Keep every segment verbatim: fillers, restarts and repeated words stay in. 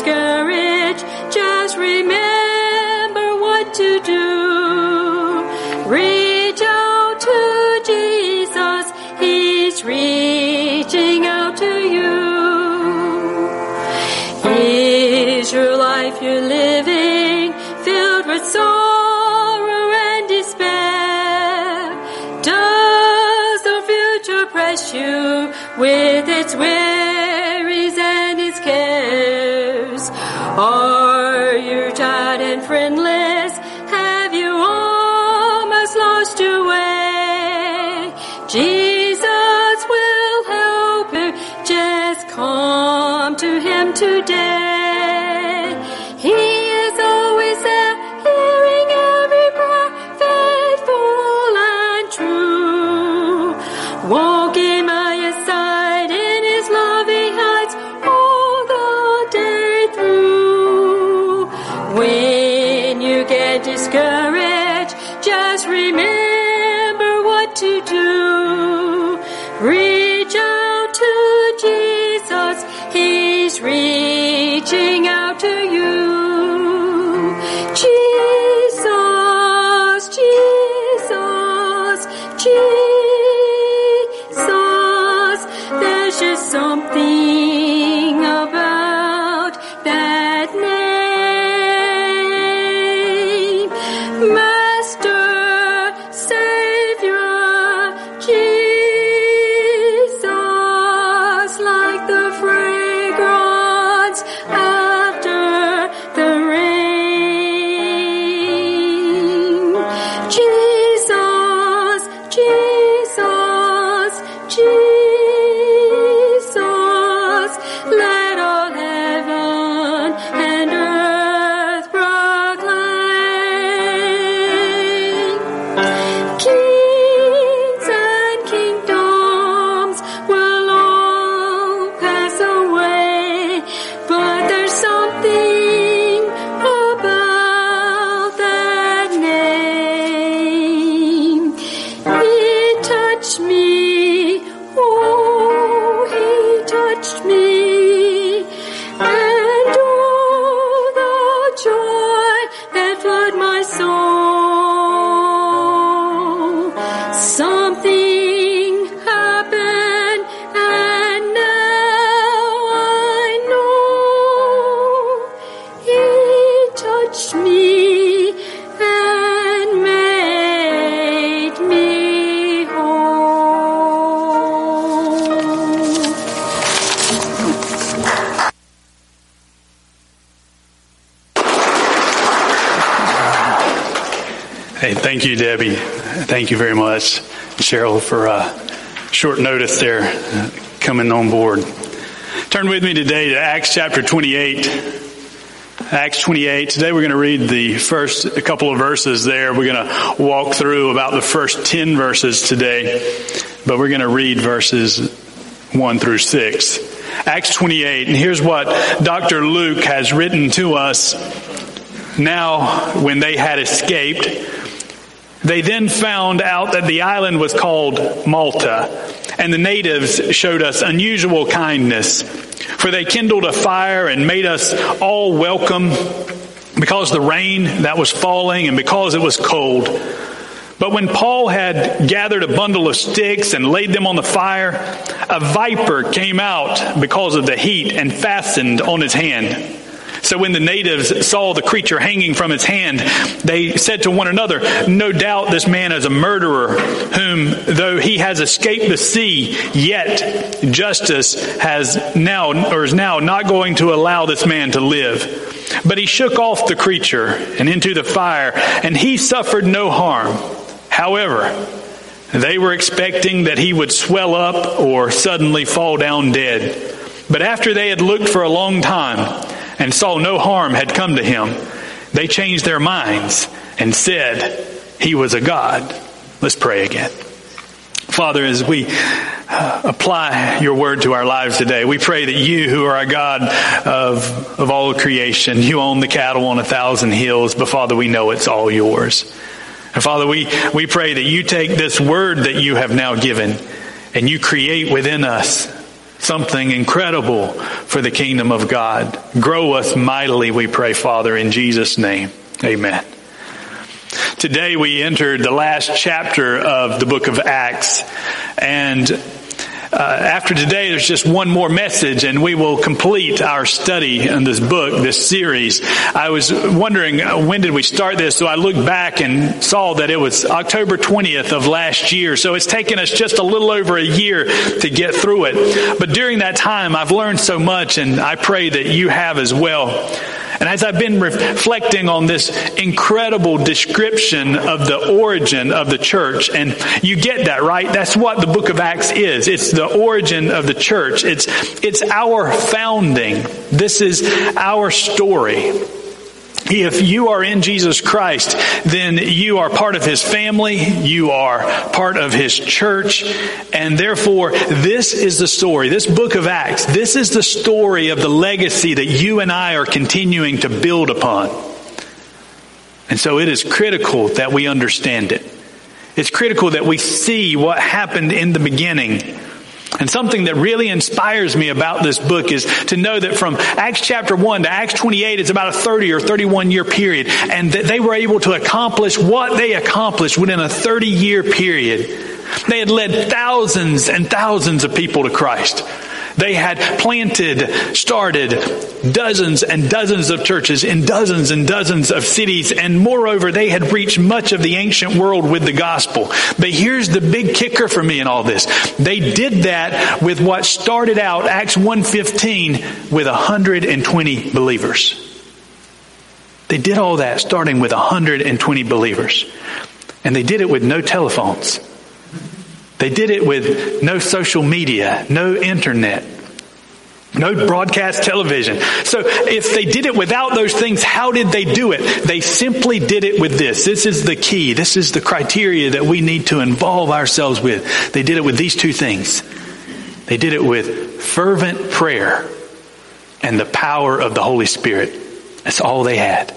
discouraged, just remember what to do. Reach out to Jesus, He's reaching out to you. Is your life you're living filled with sorrow and despair? Does the future press you with its worries and its cares? Are you tired and friendless? Have you almost lost your way? Jesus will help you. Just come to Him today. He is always there, hearing every prayer, faithful and true. Walking by His side in His loving heights all the day through. When you get discouraged, just remember what to do. Reach out to Jesus, He's reaching out to you. Jesus, Jesus, Jesus, there's just something about that name. Master, Savior, Jesus, like the fragrance after the rain. Jesus, Jesus, Jesus, let all heaven and earth proclaim. Kings and kingdoms will all pass away, but there's something about that name. He touched me, oh, He touched me, and oh, the joy that flooded my soul. Something happened, and now I know He touched me and made me whole. Hey, thank you, Debbie. Thank you very much, Cheryl, for uh, short notice there, uh, coming on board. Turn with me today to Acts chapter twenty-eight. Acts twenty-eight. Today we're going to read the first a couple of verses there. We're going to walk through about the first ten verses today, but we're going to read verses one through six. Acts twenty-eight, and here's what Doctor Luke has written to us. Now, when they had escaped, they then found out that the island was called Malta, and the natives showed us unusual kindness, for they kindled a fire and made us all welcome because the rain that was falling and because it was cold. But when Paul had gathered a bundle of sticks and laid them on the fire, a viper came out because of the heat and fastened on his hand. So when the natives saw the creature hanging from its hand, they said to one another, "No doubt this man is a murderer, whom, though he has escaped the sea, yet justice has now, or is now not going to allow this man to live." But he shook off the creature and into the fire, and he suffered no harm. However, they were expecting that he would swell up or suddenly fall down dead. But after they had looked for a long time and saw no harm had come to him, they changed their minds and said he was a god. Let's pray again. Father, as we uh, apply your word to our lives today, we pray that you, who are a God of, of all creation, you own the cattle on a thousand hills, but Father, we know it's all yours. And Father, we, we pray that you take this word that you have now given and you create within us something incredible for the kingdom of God. Grow us mightily, we pray, Father, in Jesus' name. Amen. Today we entered the last chapter of the book of Acts, and uh, after today there's just one more message and we will complete our study in this book, this series. I was wondering, when did we start this? So I looked back and saw that it was October twentieth of last year. So it's taken us just a little over a year to get through it. But during that time I've learned so much, and I pray that you have as well. And as I've been reflecting on this incredible description of the origin of the church, and you get that, right? That's what the book of Acts is. It's the origin of the church. It's, it's our founding. This is our story. If you are in Jesus Christ, then you are part of His family, you are part of His church, and therefore this is the story, this book of Acts, this is the story of the legacy that you and I are continuing to build upon. And so it is critical that we understand it. It's critical that we see what happened in the beginning. And something that really inspires me about this book is to know that from Acts chapter one to Acts twenty-eight, it's about a thirty or thirty-one year period. And that they were able to accomplish what they accomplished within a thirty year period. They had led thousands and thousands of people to Christ. They had planted, started dozens and dozens of churches in dozens and dozens of cities. And moreover, they had reached much of the ancient world with the gospel. But here's the big kicker for me in all this. They did that with what started out, Acts one fifteen, with one hundred twenty believers. They did all that starting with one hundred twenty believers. And they did it with no telephones. They did it with no social media, no internet, no broadcast television. So if they did it without those things, how did they do it? They simply did it with this. This is the key. This is the criteria that we need to involve ourselves with. They did it with these two things. They did it with fervent prayer and the power of the Holy Spirit. That's all they had.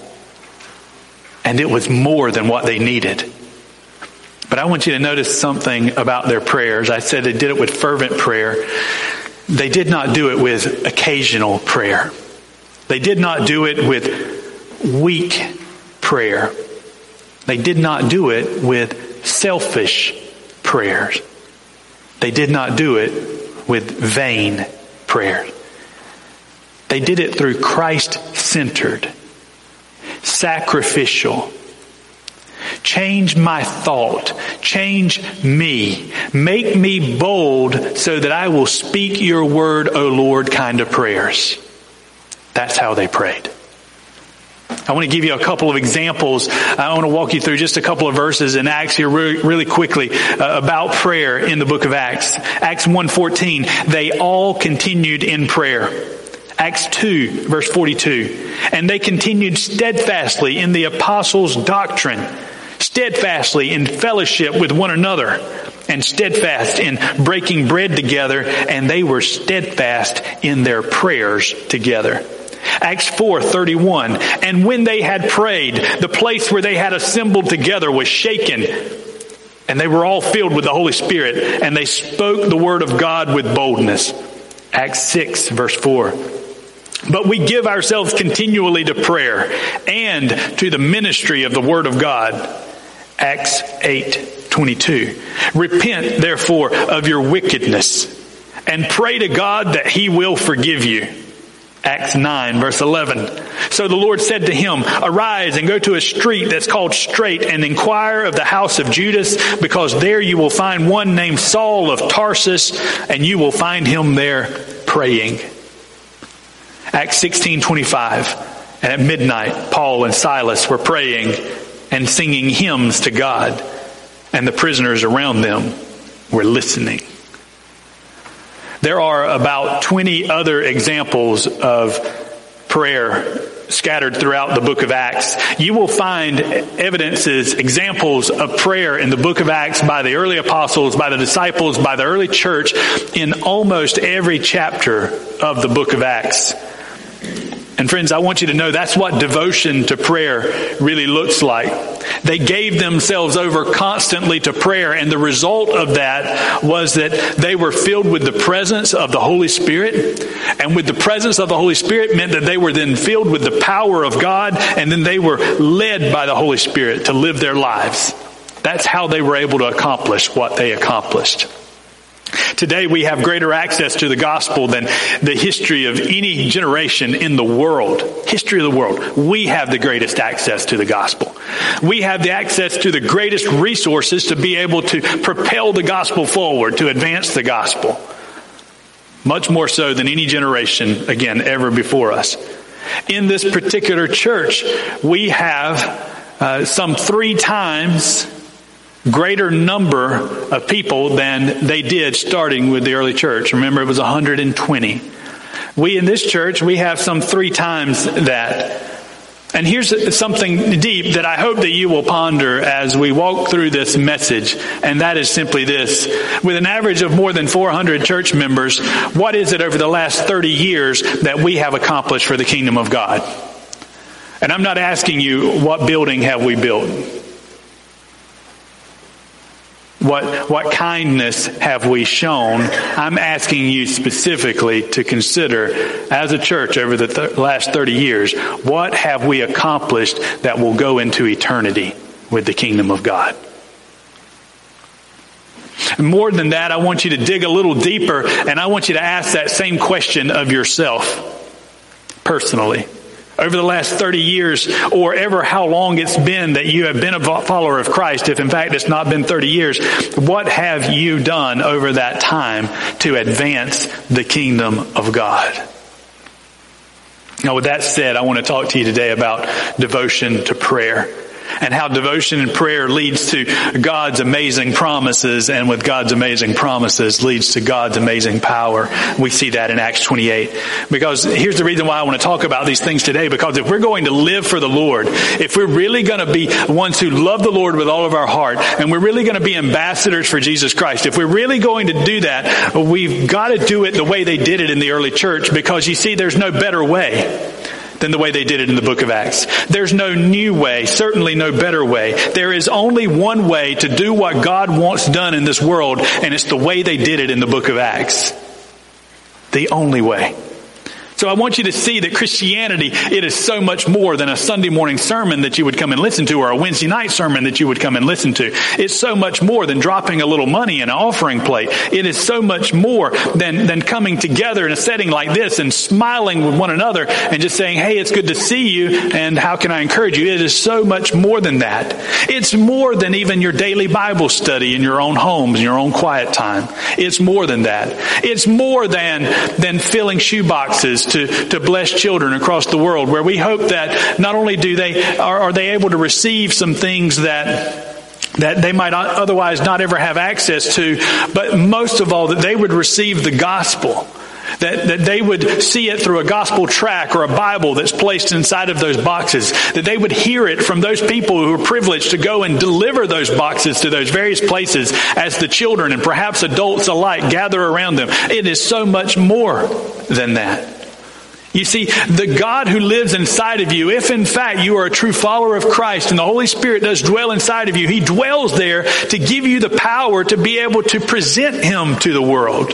And it was more than what they needed. But I want you to notice something about their prayers. I said they did it with fervent prayer. They did not do it with occasional prayer. They did not do it with weak prayer. They did not do it with selfish prayers. They did not do it with vain prayers. They did it through Christ-centered, sacrificial, change my thought, change me, make me bold so that I will speak your word, O Lord, kind of prayers. That's how they prayed. I want to give you a couple of examples. I want to walk you through just a couple of verses in Acts here really, really quickly uh, about prayer in the book of Acts. Acts one fourteen, they all continued in prayer. Acts two, verse forty-two, and they continued steadfastly in the apostles' doctrine, steadfastly in fellowship with one another, and steadfast in breaking bread together, and they were steadfast in their prayers together. Acts four thirty-one, and when they had prayed, the place where they had assembled together was shaken, and they were all filled with the Holy Spirit, and they spoke the word of God with boldness. Acts six, verse four. But we give ourselves continually to prayer and to the ministry of the word of God. Acts eight twenty-two. Repent, therefore, of your wickedness and pray to God that He will forgive you. Acts nine, verse eleven. So the Lord said to him, arise and go to a street that's called Straight and inquire of the house of Judas, because there you will find one named Saul of Tarsus, and you will find him there praying. Acts sixteen twenty-five. And at midnight, Paul and Silas were praying and singing hymns to God, and the prisoners around them were listening. There are about twenty other examples of prayer scattered throughout the book of Acts. You will find evidences, examples of prayer in the book of Acts by the early apostles, by the disciples, by the early church in almost every chapter of the book of Acts. And friends, I want you to know that's what devotion to prayer really looks like. They gave themselves over constantly to prayer, and the result of that was that they were filled with the presence of the Holy Spirit. And with the presence of the Holy Spirit meant that they were then filled with the power of God, and then they were led by the Holy Spirit to live their lives. That's how they were able to accomplish what they accomplished. Today we have greater access to the gospel than the history of any generation in the world. History of the world. We have the greatest access to the gospel. We have the access to the greatest resources to be able to propel the gospel forward, to advance the gospel. Much more so than any generation, again, ever before us. In this particular church, we have uh, some three times greater number of people than they did starting with the early church. Remember, it was one hundred twenty. We in this church, we have some three times that. And here's something deep that I hope that you will ponder as we walk through this message. And that is simply this. With an average of more than four hundred church members, what is it over the last thirty years that we have accomplished for the kingdom of God? And I'm not asking you, what building have we built? What, what kindness have we shown? I'm asking you specifically to consider, as a church over the th- last thirty years, what have we accomplished that will go into eternity with the kingdom of God? And more than that, I want you to dig a little deeper, and I want you to ask that same question of yourself personally. Over the last thirty years, or ever how long it's been that you have been a follower of Christ, if in fact it's not been thirty years, what have you done over that time to advance the kingdom of God? Now, with that said, I want to talk to you today about devotion to prayer, and how devotion and prayer leads to God's amazing promises, and with God's amazing promises leads to God's amazing power. We see that in Acts twenty-eight. Because here's the reason why I want to talk about these things today, because if we're going to live for the Lord, if we're really going to be ones who love the Lord with all of our heart, and we're really going to be ambassadors for Jesus Christ, if we're really going to do that, we've got to do it the way they did it in the early church, because you see, there's no better way than the way they did it in the book of Acts. There's no new way, certainly no better way. There is only one way to do what God wants done in this world, and it's the way they did it in the book of Acts. The only way. So I want you to see that Christianity, it is so much more than a Sunday morning sermon that you would come and listen to, or a Wednesday night sermon that you would come and listen to. It's so much more than dropping a little money in an offering plate. It is so much more than, than coming together in a setting like this and smiling with one another and just saying, hey, it's good to see you, and how can I encourage you? It is so much more than that. It's more than even your daily Bible study in your own homes, in your own quiet time. It's more than that. It's more than, than filling shoe boxes to, to bless children across the world, where we hope that not only do they are, are they able to receive some things that that they might not, otherwise not ever have access to, but most of all that they would receive the gospel. That, that they would see it through a gospel tract or a Bible that's placed inside of those boxes. That they would hear it from those people who are privileged to go and deliver those boxes to those various places as the children and perhaps adults alike gather around them. It is so much more than that. You see, the God who lives inside of you, if in fact you are a true follower of Christ and the Holy Spirit does dwell inside of you, He dwells there to give you the power to be able to present Him to the world.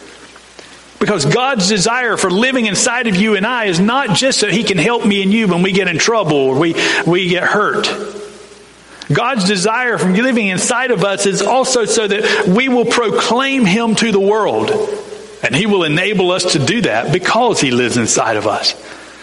Because God's desire for living inside of you and I is not just so He can help me and you when we get in trouble or we, we get hurt. God's desire from living inside of us is also so that we will proclaim Him to the world. And He will enable us to do that because He lives inside of us.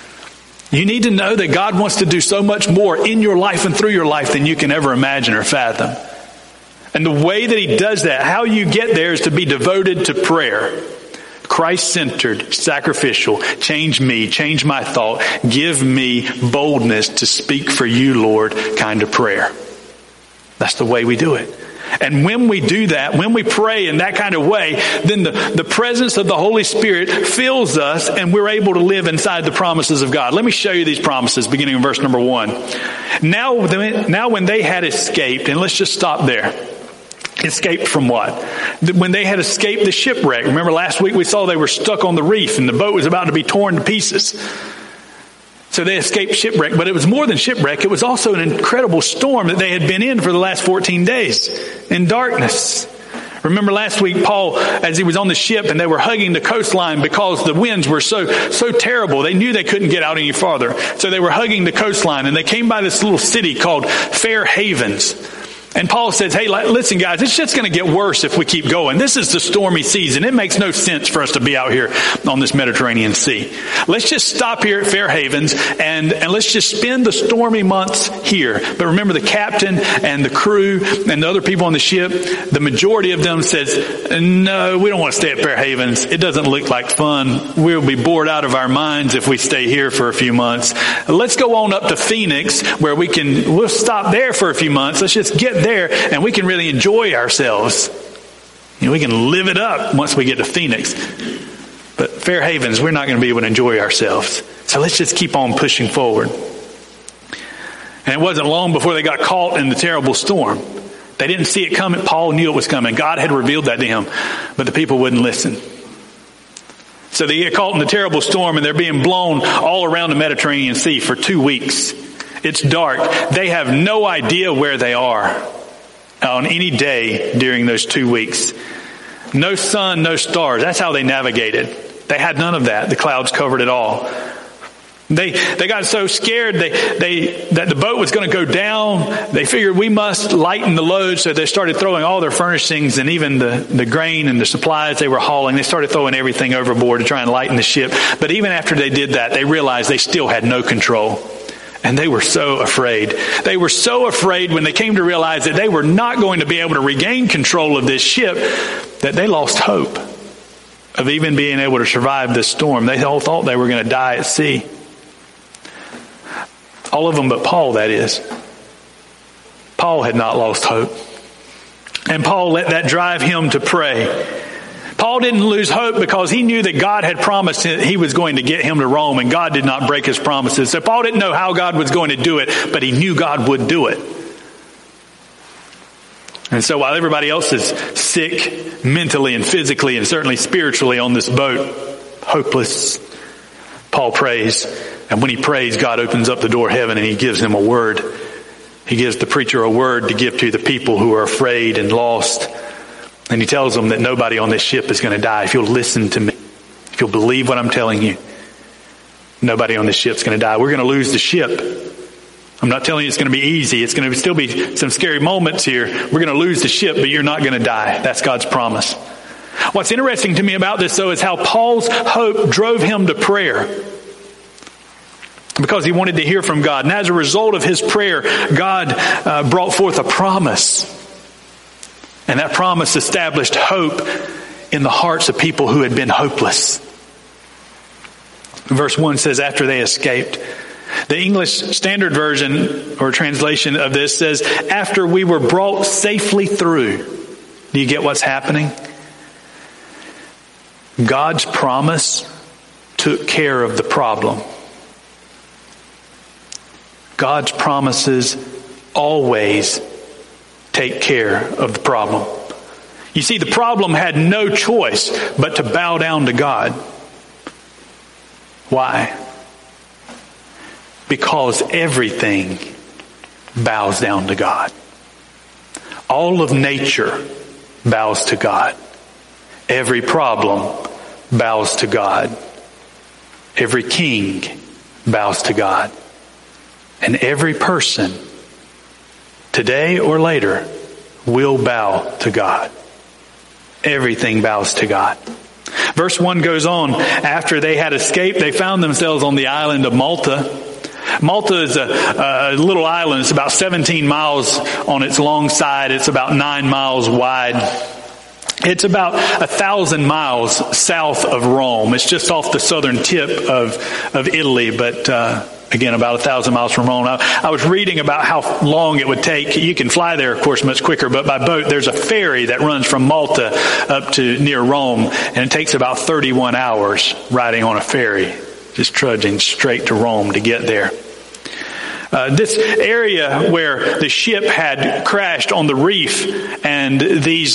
You need to know that God wants to do so much more in your life and through your life than you can ever imagine or fathom. And the way that He does that, how you get there, is to be devoted to prayer. Christ-centered, sacrificial, change me, change my thought, give me boldness to speak for you, Lord, kind of prayer. That's the way we do it. And when we do that, when we pray in that kind of way, then the, the presence of the Holy Spirit fills us and we're able to live inside the promises of God. Let me show you these promises beginning in verse number one. Now, now when they had escaped, and let's just stop there. Escaped from what? When they had escaped the shipwreck. Remember last week we saw they were stuck on the reef and the boat was about to be torn to pieces. So they escaped shipwreck, but it was more than shipwreck. It was also an incredible storm that they had been in for the last fourteen days in darkness. Remember last week, Paul, as he was on the ship and they were hugging the coastline because the winds were so, so terrible. They knew they couldn't get out any farther. So they were hugging the coastline and they came by this little city called Fair Havens. And Paul says, hey, listen, guys, it's just going to get worse if we keep going. This is the stormy season. It makes no sense for us to be out here on this Mediterranean Sea. Let's just stop here at Fair Havens and, and let's just spend the stormy months here. But remember, the captain and the crew and the other people on the ship, the majority of them says, no, we don't want to stay at Fair Havens. It doesn't look like fun. We'll be bored out of our minds if we stay here for a few months. Let's go on up to Phoenix where we can, we'll stop there for a few months. Let's just get there and we can really enjoy ourselves. You know, we can live it up once we get to Phoenix. But Fair Havens, we're not going to be able to enjoy ourselves. So let's just keep on pushing forward. And it wasn't long before they got caught in the terrible storm. They didn't see it coming. Paul knew it was coming. God had revealed that to him, but the people wouldn't listen. So they get caught in the terrible storm and they're being blown all around the Mediterranean Sea for two weeks. It's dark. They have no idea where they are on any day during those two weeks. No sun, no stars. That's how they navigated. They had none of that. The clouds covered it all. They they got so scared they they that the boat was going to go down. They figured we must lighten the load, so they started throwing all their furnishings and even the, the grain and the supplies they were hauling. They started throwing everything overboard to try and lighten the ship. But even after they did that, they realized they still had no control. And they were so afraid. They were so afraid when they came to realize that they were not going to be able to regain control of this ship that they lost hope of even being able to survive this storm. They all thought they were going to die at sea. All of them but Paul, that is. Paul had not lost hope. And Paul let that drive him to pray. Paul didn't lose hope because he knew that God had promised that he was going to get him to Rome, and God did not break his promises. So Paul didn't know how God was going to do it, but he knew God would do it. And so while everybody else is sick mentally and physically and certainly spiritually on this boat, hopeless, Paul prays. And when he prays, God opens up the door of heaven and he gives him a word. He gives the preacher a word to give to the people who are afraid and lost. And he tells them that nobody on this ship is going to die. If you'll listen to me, if you'll believe what I'm telling you, nobody on this ship is going to die. We're going to lose the ship. I'm not telling you it's going to be easy. It's going to still be some scary moments here. We're going to lose the ship, but you're not going to die. That's God's promise. What's interesting to me about this, though, is how Paul's hope drove him to prayer. Because he wanted to hear from God. And as a result of his prayer, God uh, brought forth a promise. And that promise established hope in the hearts of people who had been hopeless. Verse one says, after they escaped. The English Standard Version or translation of this says, after we were brought safely through. Do you get what's happening? God's promise took care of the problem. God's promises always take care of the problem. You see, the problem had no choice but to bow down to God. Why? Because everything bows down to God. All of nature bows to God. Every problem bows to God. Every king bows to God. And every person, today or later, will bow to God. Everything bows to God. Verse one goes on, after they had escaped, they found themselves on the island of Malta. Malta is a, a little island. It's about seventeen miles on its long side. It's about nine miles wide. It's about a thousand miles south of Rome. It's just off the southern tip of, of Italy, but uh, again, about a thousand miles from Rome. I, I was reading about how long it would take. You can fly there, of course, much quicker, but by boat, there's a ferry that runs from Malta up to near Rome, and it takes about thirty-one hours riding on a ferry, just trudging straight to Rome to get there. Uh, this area where the ship had crashed on the reef, and these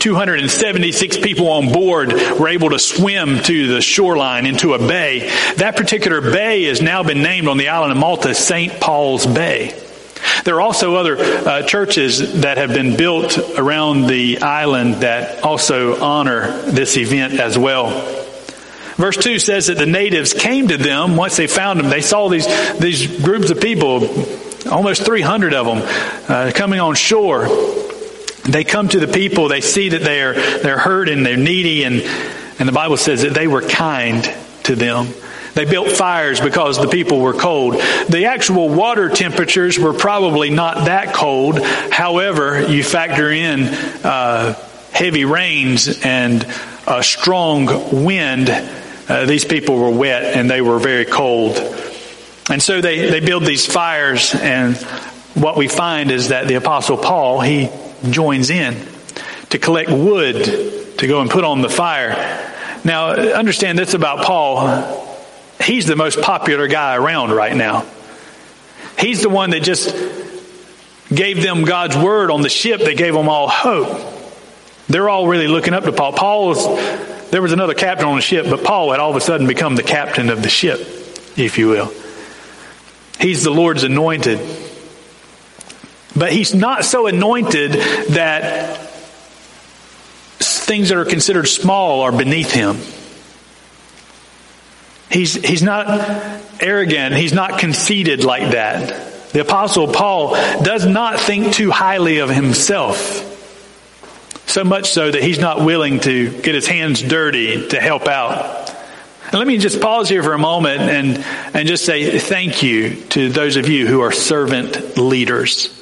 two hundred seventy-six people on board were able to swim to the shoreline into a bay. That particular bay has now been named on the island of Malta Saint Paul's Bay. There are also other uh, churches that have been built around the island that also honor this event as well. Verse two says that the natives came to them once they found them. They saw these, these groups of people, almost three hundred of them, uh, coming on shore. They come to the people, they see that they're, they're hurting, they're needy, and, and the Bible says that they were kind to them. They built fires because the people were cold. The actual water temperatures were probably not that cold. However, you factor in uh, heavy rains and a strong wind, uh, these people were wet and they were very cold. And so they, they build these fires, and what we find is that the Apostle Paul, he joins in to collect wood to go and put on the fire. Now, understand this about Paul. He's the most popular guy around right now. He's the one that just gave them God's word on the ship that gave them all hope. They're all really looking up to Paul. Paul was, there was another captain on the ship, but Paul had all of a sudden become the captain of the ship, if you will. He's the Lord's anointed. But he's not so anointed that things that are considered small are beneath him. He's, he's not arrogant. He's not conceited like that. The Apostle Paul does not think too highly of himself. So much so that he's not willing to get his hands dirty to help out. And let me just pause here for a moment and, and just say thank you to those of you who are servant leaders.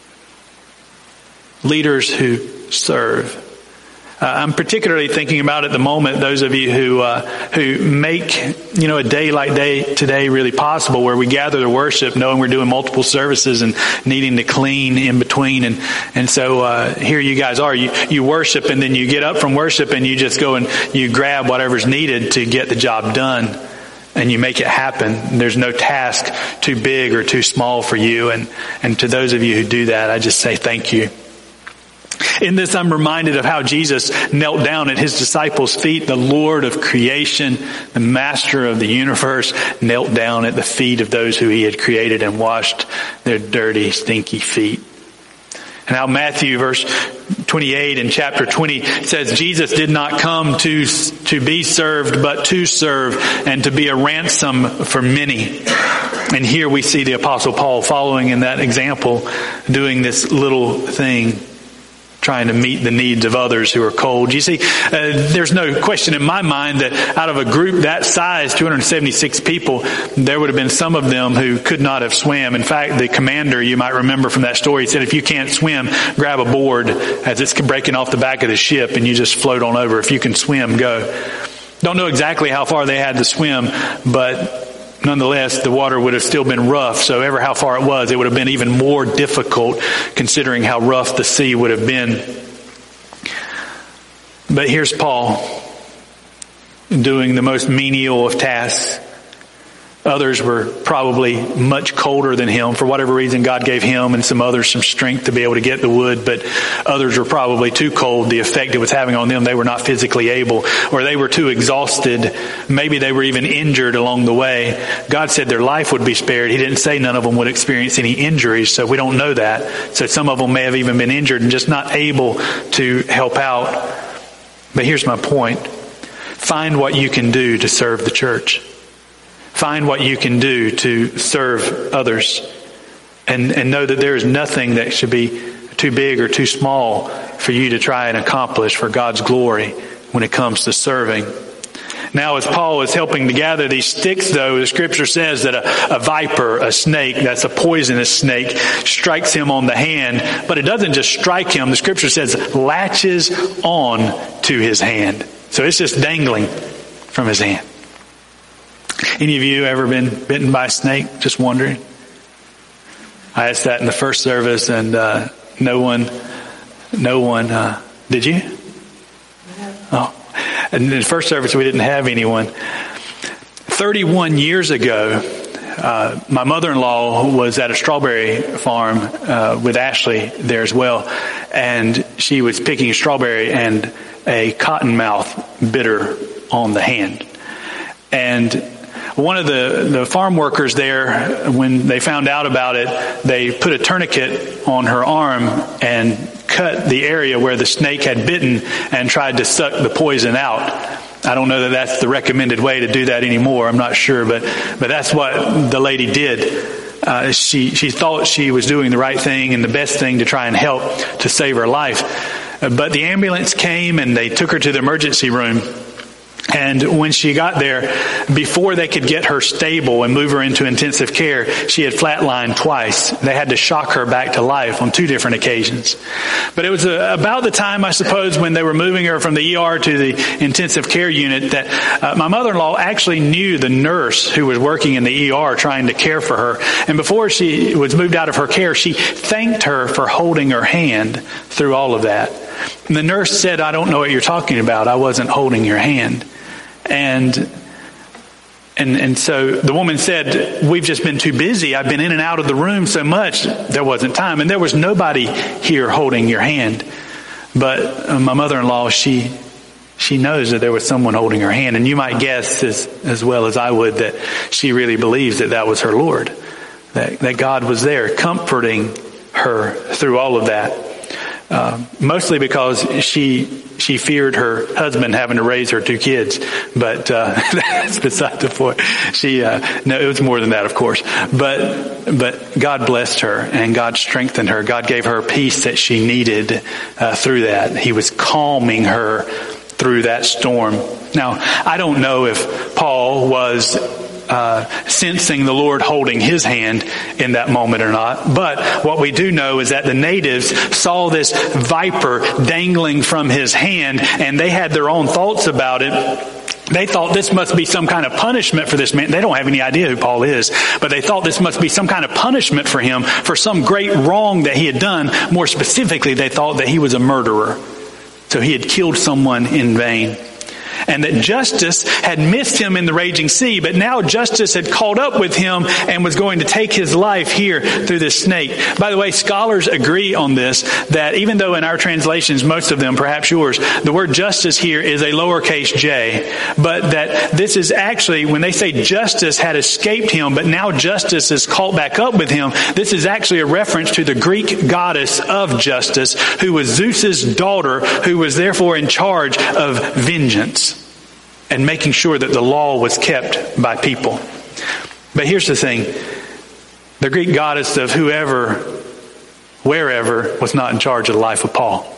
Leaders who serve. Uh, I'm particularly thinking about at the moment those of you who uh, who make you know a day like day today really possible, where we gather to worship, knowing we're doing multiple services and needing to clean in between, and and so uh, here you guys are. You you worship, and then you get up from worship and you just go and you grab whatever's needed to get the job done, and you make it happen. There's no task too big or too small for you, and and to those of you who do that, I just say thank you. In this, I'm reminded of how Jesus knelt down at his disciples' feet. The Lord of creation, the master of the universe, knelt down at the feet of those who he had created and washed their dirty, stinky feet. And how Matthew, verse twenty-eight in chapter twenty, says Jesus did not come to, to be served, but to serve and to be a ransom for many. And here we see the Apostle Paul following in that example, doing this little thing, trying to meet the needs of others who are cold. You see, uh, there's no question in my mind that out of a group that size, two hundred seventy-six people, there would have been some of them who could not have swam. In fact, the commander, you might remember from that story, said, if you can't swim, grab a board as it's breaking off the back of the ship and you just float on over. If you can swim, go. Don't know exactly how far they had to swim, but nonetheless, the water would have still been rough, so ever how far it was, it would have been even more difficult considering how rough the sea would have been. But here's Paul doing the most menial of tasks. Others were probably much colder than him. For whatever reason, God gave him and some others some strength to be able to get the wood, but others were probably too cold. The effect it was having on them, they were not physically able, or they were too exhausted. Maybe they were even injured along the way. God said their life would be spared. He didn't say none of them would experience any injuries, so we don't know that. So some of them may have even been injured and just not able to help out. But here's my point. Find what you can do to serve the church. Find what you can do to serve others, and, and know that there is nothing that should be too big or too small for you to try and accomplish for God's glory when it comes to serving. Now, as Paul is helping to gather these sticks, though, the scripture says that a, a viper, a snake, that's a poisonous snake, strikes him on the hand. But it doesn't just strike him. The scripture says latches on to his hand. So it's just dangling from his hand. Any of you ever been bitten by a snake? Just wondering. I asked that in the first service, and uh, no one, no one, uh, did you? Oh, and in the first service we didn't have anyone. thirty-one years ago, uh, my mother-in-law was at a strawberry farm uh, with Ashley there as well, and she was picking a strawberry, and a cottonmouth bit her on the hand. And one of the, the farm workers there, when they found out about it, they put a tourniquet on her arm and cut the area where the snake had bitten and tried to suck the poison out. I don't know that that's the recommended way to do that anymore. I'm not sure, but but that's what the lady did. Uh, she she thought she was doing the right thing and the best thing to try and help to save her life. Uh, but the ambulance came and they took her to the emergency room. And when she got there, before they could get her stable and move her into intensive care, she had flatlined twice. They had to shock her back to life on two different occasions. But it was uh, about the time, I suppose, when they were moving her from the E R to the intensive care unit that uh, my mother-in-law actually knew the nurse who was working in the E R trying to care for her. And before she was moved out of her care, she thanked her for holding her hand through all of that. And the nurse said, "I don't know what you're talking about. I wasn't holding your hand." And, and, and so the woman said, "We've just been too busy. I've been in and out of the room so much. There wasn't time." And there was nobody here holding your hand. But uh, my mother-in-law, she, she knows that there was someone holding her hand. And you might guess as, as well as I would that she really believes that that was her Lord, that, that God was there comforting her through all of that. Uh, mostly because she she feared her husband having to raise her two kids, but uh, that's beside the point. She uh, no, it was more than that, of course. But but God blessed her and God strengthened her. God gave her peace that she needed uh, through that. He was calming her through that storm. Now, I don't know if Paul was Uh, sensing the Lord holding his hand in that moment or not. But what we do know is that the natives saw this viper dangling from his hand, and they had their own thoughts about it. They thought this must be some kind of punishment for this man. They don't have any idea who Paul is, but they thought this must be some kind of punishment for him for some great wrong that he had done. More specifically, they thought that he was a murderer. So he had killed someone in vain. And that justice had missed him in the raging sea, but now justice had caught up with him and was going to take his life here through this snake. By the way, scholars agree on this, that even though in our translations, most of them, perhaps yours, the word justice here is a lowercase j, but that this is actually, when they say justice had escaped him, but now justice is caught back up with him, this is actually a reference to the Greek goddess of justice, who was Zeus's daughter, who was therefore in charge of vengeance and making sure that the law was kept by people. But here's the thing. The Greek goddess of whoever, wherever, was not in charge of the life of Paul.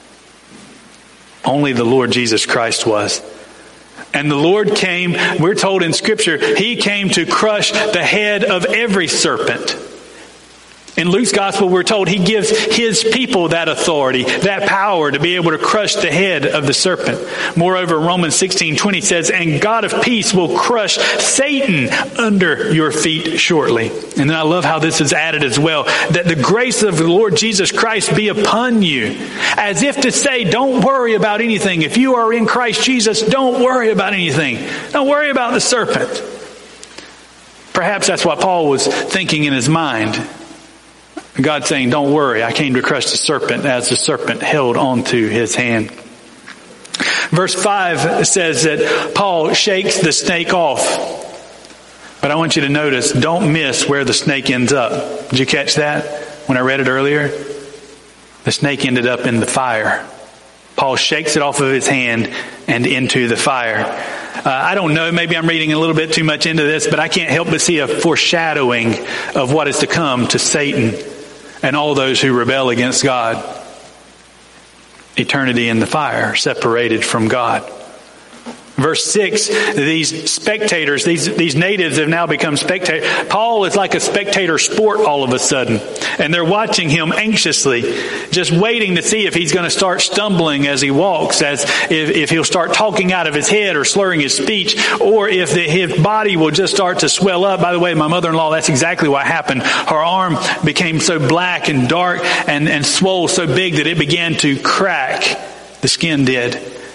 Only the Lord Jesus Christ was. And the Lord came, we're told in Scripture, He came to crush the head of every serpent. In Luke's gospel, we're told He gives His people that authority, that power to be able to crush the head of the serpent. Moreover, Romans sixteen twenty says, "And God of peace will crush Satan under your feet shortly." And then I love how this is added as well, that the grace of the Lord Jesus Christ be upon you. As if to say, don't worry about anything. If you are in Christ Jesus, don't worry about anything. Don't worry about the serpent. Perhaps that's what Paul was thinking in his mind. God saying, don't worry, I came to crush the serpent, as the serpent held onto his hand. Verse five says that Paul shakes the snake off. But I want you to notice, don't miss where the snake ends up. Did you catch that when I read it earlier? The snake ended up in the fire. Paul shakes it off of his hand and into the fire. Uh, I don't know, maybe I'm reading a little bit too much into this, but I can't help but see a foreshadowing of what is to come to Satan and all those who rebel against God. Eternity in the fire, separated from God. Verse six, these spectators, these, these natives have now become spectators. Paul is like a spectator sport all of a sudden. And they're watching him anxiously, just waiting to see if he's going to start stumbling as he walks, as if, if he'll start talking out of his head or slurring his speech, or if the, his body will just start to swell up. By the way, my mother-in-law, that's exactly what happened. Her arm became so black and dark and, and swole so big that it began to crack. The skin did.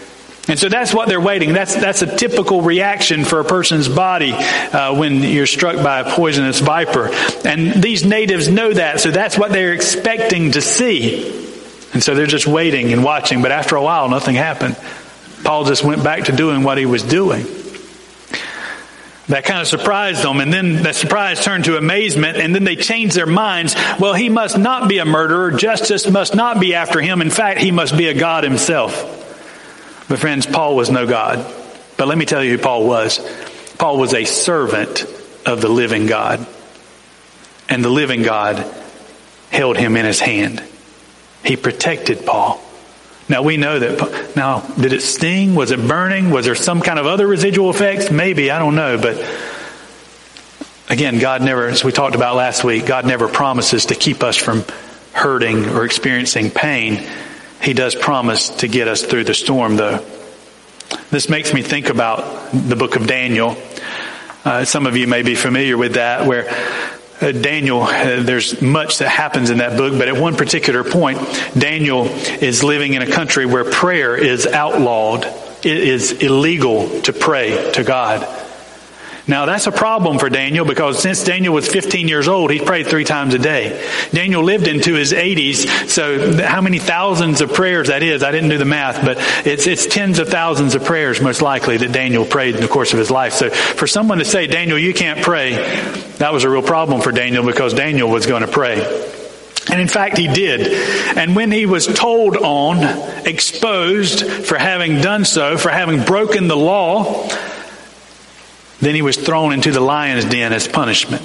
And so that's what they're waiting. That's that's a typical reaction for a person's body uh, when you're struck by a poisonous viper. And these natives know that, so that's what they're expecting to see. And so they're just waiting and watching. But after a while, nothing happened. Paul just went back to doing what he was doing. That kind of surprised them, and then that surprise turned to amazement, and then they changed their minds. Well, he must not be a murderer. Justice must not be after him. In fact, he must be a god himself. But friends, Paul was no God. But let me tell you who Paul was. Paul was a servant of the living God. And the living God held him in his hand. He protected Paul. Now we know that, now did it sting? Was it burning? Was there some kind of other residual effects? Maybe, I don't know. But again, God never, as we talked about last week, God never promises to keep us from hurting or experiencing pain. He does promise to get us through the storm, though. This makes me think about the book of Daniel. Uh, some of you may be familiar with that, where uh, Daniel, uh, there's much that happens in that book, but at one particular point, Daniel is living in a country where prayer is outlawed. It is illegal to pray to God. Now that's a problem for Daniel, because since Daniel was fifteen years old, he prayed three times a day. Daniel lived into his eighties, so how many thousands of prayers that is, I didn't do the math, but it's it's tens of thousands of prayers most likely that Daniel prayed in the course of his life. So for someone to say, Daniel, you can't pray, that was a real problem for Daniel, because Daniel was going to pray. And in fact, he did. And when he was told on, exposed for having done so, for having broken the law, then he was thrown into the lion's den as punishment.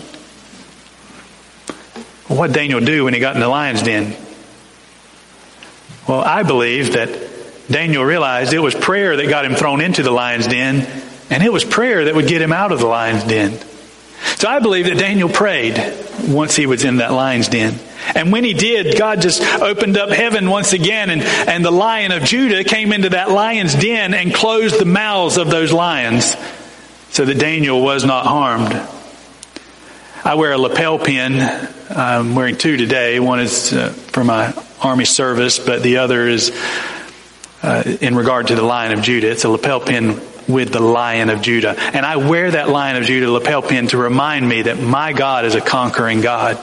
Well, what did Daniel do when he got in the lion's den? Well, I believe that Daniel realized it was prayer that got him thrown into the lion's den, and it was prayer that would get him out of the lion's den. So I believe that Daniel prayed once he was in that lion's den. And when he did, God just opened up heaven once again, and, and the Lion of Judah came into that lion's den and closed the mouths of those lions, so that Daniel was not harmed. I wear a lapel pin. I'm wearing two today. One is uh, for my Army service, but the other is uh, in regard to the Lion of Judah. It's a lapel pin with the Lion of Judah. And I wear that Lion of Judah lapel pin to remind me that my God is a conquering God.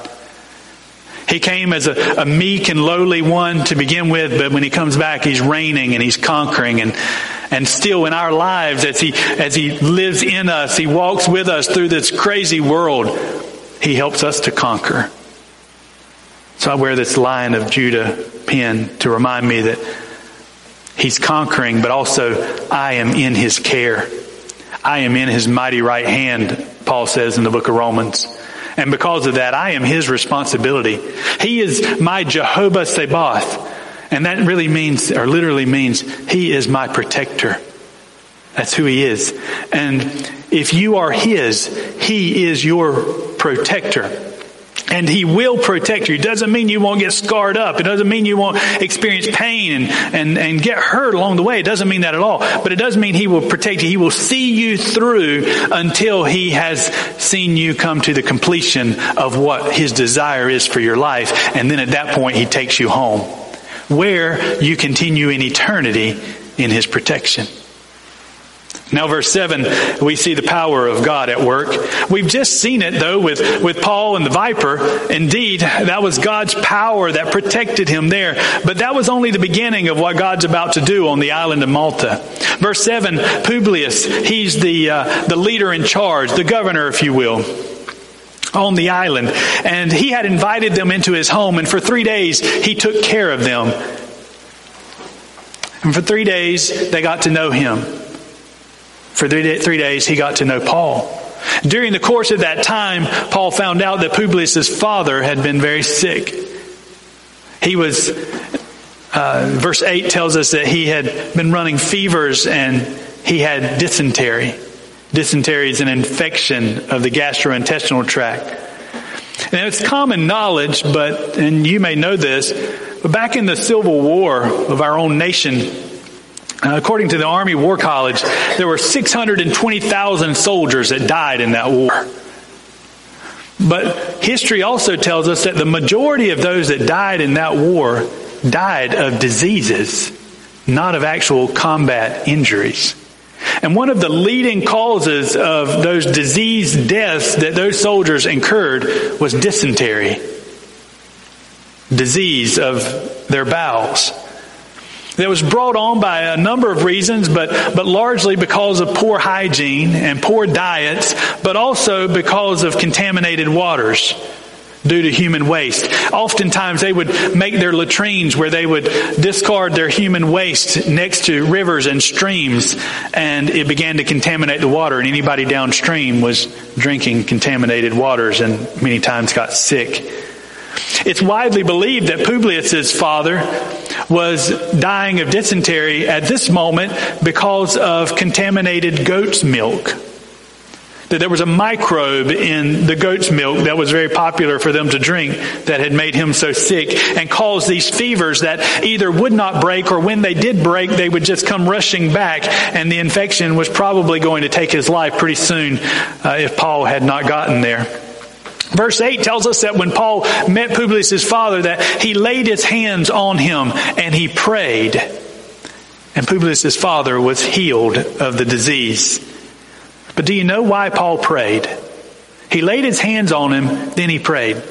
He came as a, a meek and lowly one to begin with, but when he comes back, he's reigning and he's conquering. And And still in our lives, as he as he lives in us, he walks with us through this crazy world, he helps us to conquer. So I wear this Lion of Judah pin to remind me that he's conquering, but also I am in his care. I am in his mighty right hand, Paul says in the book of Romans. And because of that, I am his responsibility. He is my Jehovah Sabaoth. And that really means, or literally means, he is my protector. That's who he is. And if you are his, he is your protector. And he will protect you. It doesn't mean you won't get scarred up. It doesn't mean you won't experience pain and, and, and get hurt along the way. It doesn't mean that at all. But it does mean he will protect you. He will see you through until he has seen you come to the completion of what his desire is for your life. And then at that point, he takes you home, where you continue in eternity in his protection. Now verse seven, we see the power of God at work. We've just seen it though with, with Paul and the viper. Indeed, that was God's power that protected him there. But that was only the beginning of what God's about to do on the island of Malta. Verse seven, Publius, he's the, uh, the leader in charge, the governor, if you will, on the island. And he had invited them into his home, and for three days he took care of them. And for three days they got to know him. For three days he got to know Paul. During the course of that time, Paul found out that Publius' father had been very sick. He was, uh, verse eight tells us that he had been running fevers and he had dysentery. Dysentery is an infection of the gastrointestinal tract. And it's common knowledge, but, and you may know this, but back in the Civil War of our own nation, Uh, according to the Army War College, there were six hundred twenty thousand soldiers that died in that war. But history also tells us that the majority of those that died in that war died of diseases, not of actual combat injuries. And one of the leading causes of those disease deaths that those soldiers incurred was dysentery, disease of their bowels. That was brought on by a number of reasons, but, but largely because of poor hygiene and poor diets, but also because of contaminated waters due to human waste. Oftentimes they would make their latrines where they would discard their human waste next to rivers and streams, and it began to contaminate the water, and anybody downstream was drinking contaminated waters and many times got sick. It's widely believed that Publius's father was dying of dysentery at this moment because of contaminated goat's milk. That there was a microbe in the goat's milk that was very popular for them to drink that had made him so sick and caused these fevers that either would not break, or when they did break, they would just come rushing back, and the infection was probably going to take his life pretty soon uh, if Paul had not gotten there. Verse eight tells us that when Paul met Publius' father, that he laid his hands on him and he prayed. And Publius' father was healed of the disease. But do you know why Paul prayed? He laid his hands on him, then he prayed.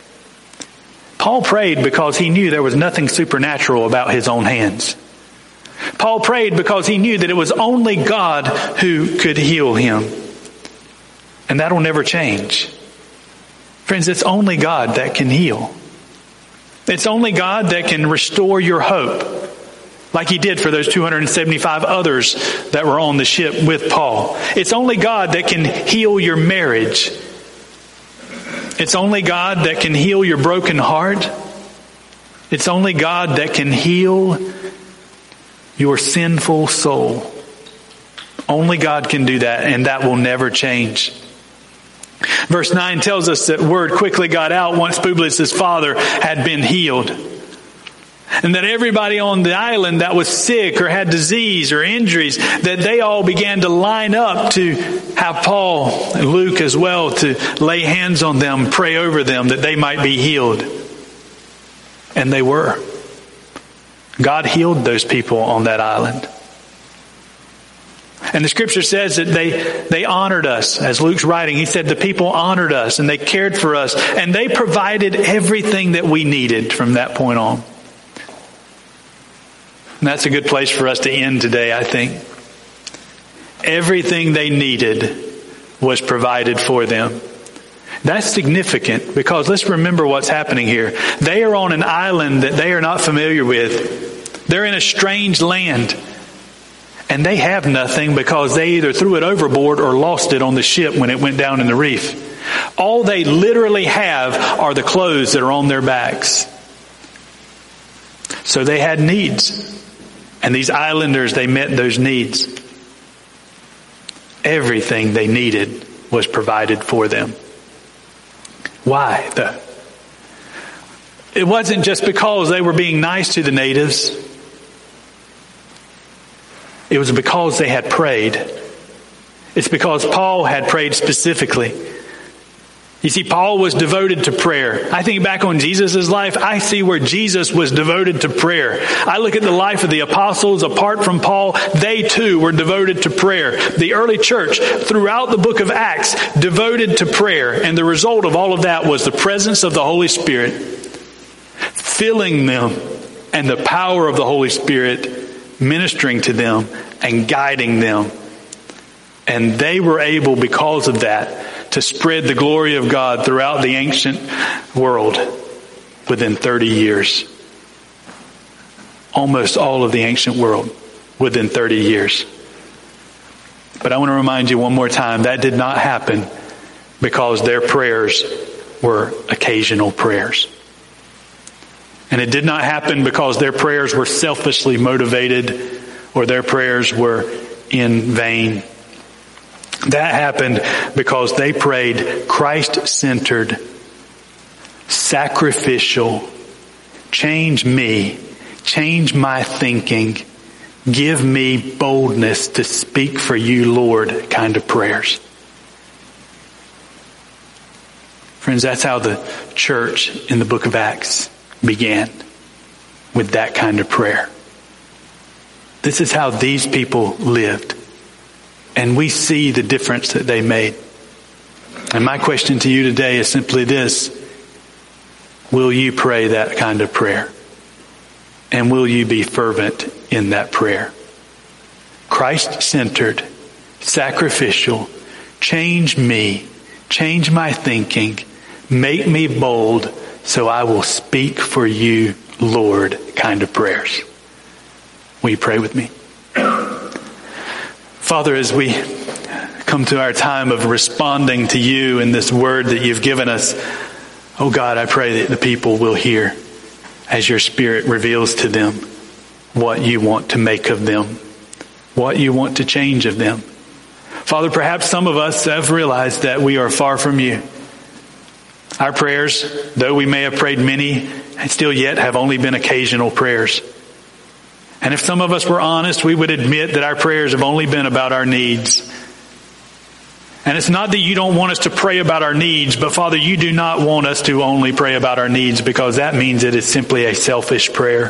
Paul prayed because he knew there was nothing supernatural about his own hands. Paul prayed because he knew that it was only God who could heal him. And that'll never change. Friends, it's only God that can heal. It's only God that can restore your hope, like he did for those two hundred seventy-five others that were on the ship with Paul. It's only God that can heal your marriage. It's only God that can heal your broken heart. It's only God that can heal your sinful soul. Only God can do that, and that will never change. Verse nine tells us that word quickly got out once Publius' father had been healed. And that everybody on the island that was sick or had disease or injuries, that they all began to line up to have Paul and Luke as well to lay hands on them, pray over them that they might be healed. And they were. God healed those people on that island. And the scripture says that they, they honored us. As Luke's writing, he said the people honored us and they cared for us and they provided everything that we needed from that point on. And that's a good place for us to end today, I think. Everything they needed was provided for them. That's significant because let's remember what's happening here. They are on an island that they are not familiar with. They're in a strange land. And they have nothing because they either threw it overboard or lost it on the ship when it went down in the reef. All they literally have are the clothes that are on their backs. So they had needs. And these islanders, they met those needs. Everything they needed was provided for them. Why, though? It wasn't just because they were being nice to the natives. It was because they had prayed. It's because Paul had prayed specifically. You see, Paul was devoted to prayer. I think back on Jesus' life, I see where Jesus was devoted to prayer. I look at the life of the apostles apart from Paul, they too were devoted to prayer. The early church throughout the book of Acts devoted to prayer. And the result of all of that was the presence of the Holy Spirit filling them and the power of the Holy Spirit ministering to them and guiding them. And they were able, because of that, to spread the glory of God throughout the ancient world within thirty years. Almost all of the ancient world within thirty years. But I want to remind you one more time, that did not happen because their prayers were occasional prayers. And it did not happen because their prayers were selfishly motivated or their prayers were in vain. That happened because they prayed Christ-centered, sacrificial, change me, change my thinking, give me boldness to speak for you, Lord, kind of prayers. Friends, that's how the church in the book of Acts began, with that kind of prayer. This is how these people lived. And we see the difference that they made. And my question to you today is simply this. Will you pray that kind of prayer? And will you be fervent in that prayer? Christ-centered, sacrificial, change me, change my thinking, make me bold so I will speak for you, Lord, kind of prayers. Will you pray with me? Father, as we come to our time of responding to you in this word that you've given us, oh God, I pray that the people will hear as your Spirit reveals to them what you want to make of them, what you want to change of them. Father, perhaps some of us have realized that we are far from you. Our prayers, though we may have prayed many, still yet have only been occasional prayers. And if some of us were honest, we would admit that our prayers have only been about our needs. And it's not that you don't want us to pray about our needs, but Father, you do not want us to only pray about our needs, because that means it is simply a selfish prayer.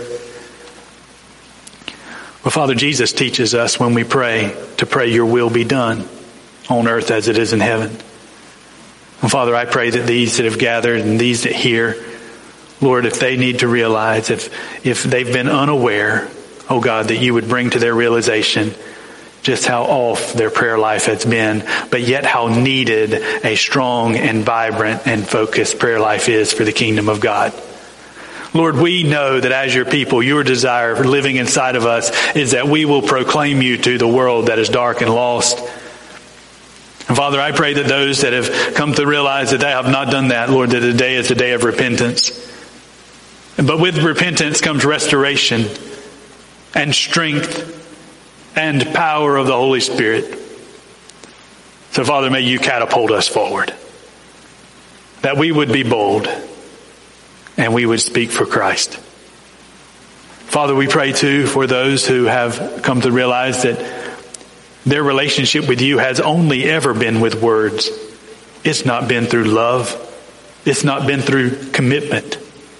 Well, Father, Jesus teaches us when we pray to pray your will be done on earth as it is in heaven. And Father, I pray that these that have gathered and these that hear, Lord, if they need to realize, if, if they've been unaware, oh God, that you would bring to their realization just how off their prayer life has been, but yet how needed a strong and vibrant and focused prayer life is for the kingdom of God. Lord, we know that as your people, your desire for living inside of us is that we will proclaim you to the world that is dark and lost. And Father, I pray that those that have come to realize that they have not done that, Lord, that today is the day of repentance. But with repentance comes restoration and strength and power of the Holy Spirit. So Father, may you catapult us forward, that we would be bold and we would speak for Christ. Father, we pray too for those who have come to realize that their relationship with you has only ever been with words. It's not been through love. It's not been through commitment.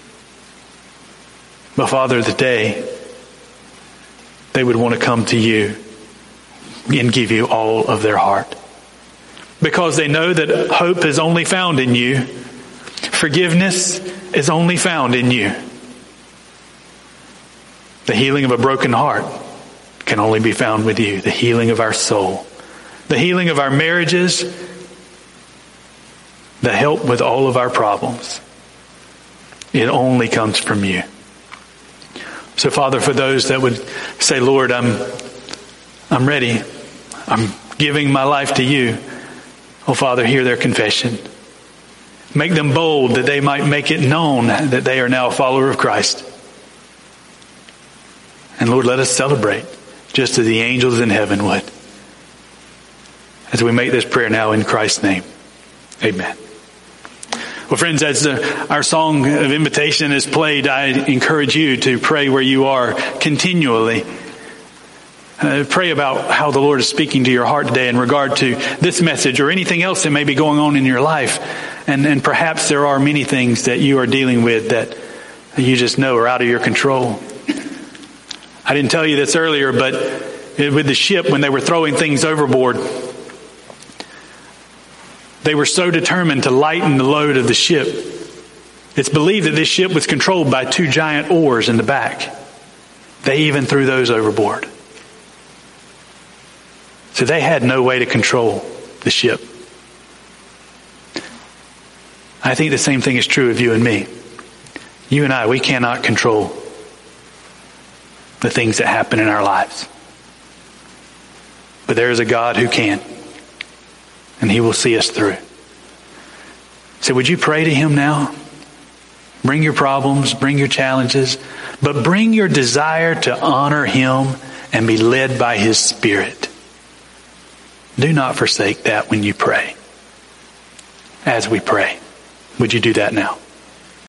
But Father, today, they would want to come to you and give you all of their heart, because they know that hope is only found in you. Forgiveness is only found in you. The healing of a broken heart can only be found with you. The healing of our soul, the healing of our marriages, the help with all of our problems, it only comes from you. So Father, for those that would say, Lord, I'm, I'm ready. I'm giving my life to you. Oh Father, hear their confession. Make them bold that they might make it known that they are now a follower of Christ. And Lord, let us celebrate just as the angels in heaven would, as we make this prayer now in Christ's name. Amen. Well, friends, as the, our song of invitation is played, I encourage you to pray where you are continually. Uh, pray about how the Lord is speaking to your heart today in regard to this message or anything else that may be going on in your life. And, and perhaps there are many things that you are dealing with that you just know are out of your control. I didn't tell you this earlier, but with the ship, when they were throwing things overboard, they were so determined to lighten the load of the ship. It's believed that this ship was controlled by two giant oars in the back. They even threw those overboard. So they had no way to control the ship. I think the same thing is true of you and me. You and I, we cannot control the things that happen in our lives. But there is a God who can. And he will see us through. So would you pray to him now? Bring your problems, bring your challenges, but bring your desire to honor him and be led by his Spirit. Do not forsake that when you pray. As we pray, would you do that now?